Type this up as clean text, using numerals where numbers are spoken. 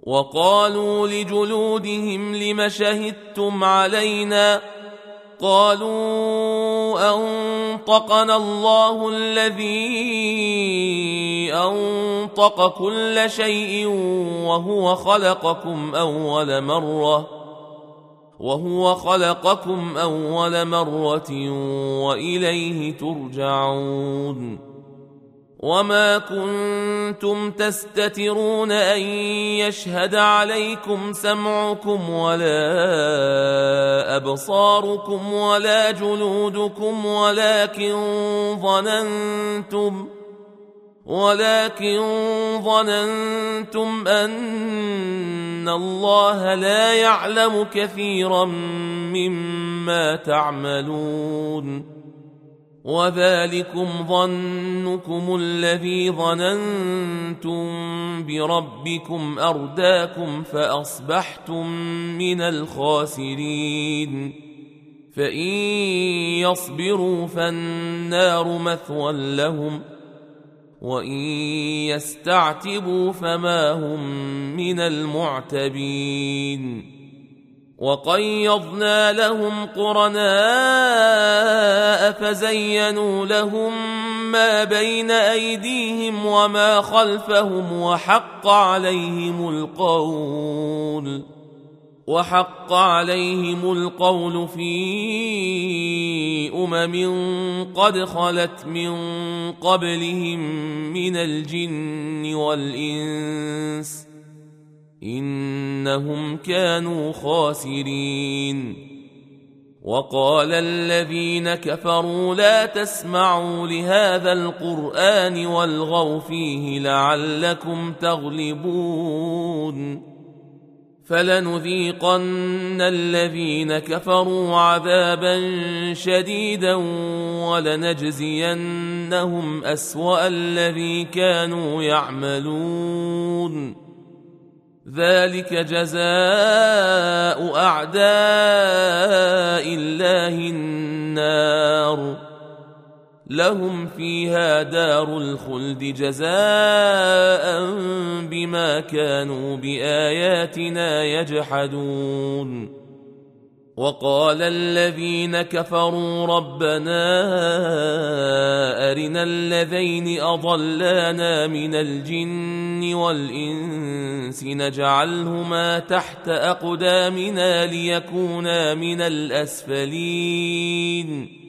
وقالوا لجلودهم لم شهدتم علينا قالوا أنطقنا الله الذي أنطق كل شيء وهو خلقكم أول مرة وإليه ترجعون وما كنتم تستترون أن يشهد عليكم سمعكم ولا أبصاركم ولا جلودكم ولكن ظننتم أن الله لا يعلم كثيرا مما تعملون وذلكم ظنكم الذي ظننتم بربكم أرداكم فأصبحتم من الخاسرين فإن يصبروا فالنار مثوى لهم وإن يستعتبوا فما هم من المعتبين وقيضنا لهم قرناء فزينوا لهم ما بين أيديهم وما خلفهم وحق عليهم القول في قد خلت من قبلهم من الجن والإنس إنهم كانوا خاسرين وقال الذين كفروا لا تسمعوا لهذا القرآن والغوا فيه لعلكم تغلبون فلنذيقن الذين كفروا عذابا شديدا ولنجزينهم أسوأ الذي كانوا يعملون ذلك جزاء أعداء الله النار لهم فيها دار الخلد جزاء بما كانوا بآياتنا يجحدون وقال الذين كفروا ربنا أرنا الذين أضلانا من الجن والإنس نجعلهما تحت أقدامنا ليكونا من الأسفلين